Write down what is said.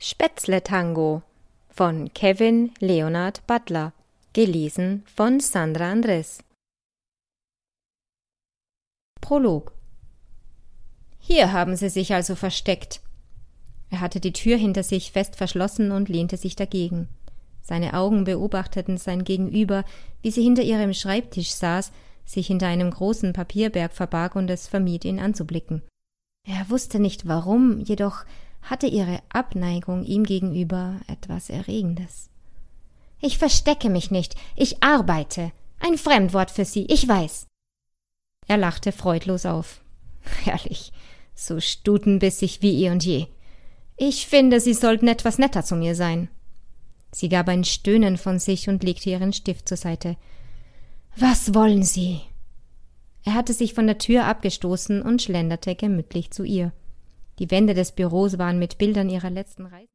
Spätzle-Tango von Kevin Leonard Butler, gelesen von Sandra Andres. Prolog. Hier haben Sie sich also versteckt. Er hatte die Tür hinter sich fest verschlossen und lehnte sich dagegen. Seine Augen beobachteten sein Gegenüber, wie sie hinter ihrem Schreibtisch saß, sich hinter einem großen Papierberg verbarg und es vermied, ihn anzublicken. Er wusste nicht warum, jedoch hatte ihre Abneigung ihm gegenüber etwas Erregendes. »Ich verstecke mich nicht, ich arbeite. Ein Fremdwort für Sie, ich weiß.« Er lachte freudlos auf. »Herrlich, so stutenbissig wie eh und je. Ich finde, Sie sollten etwas netter zu mir sein.« Sie gab ein Stöhnen von sich und legte ihren Stift zur Seite. »Was wollen Sie?« Er hatte sich von der Tür abgestoßen und schlenderte gemütlich zu ihr. Die Wände des Büros waren mit Bildern ihrer letzten Reise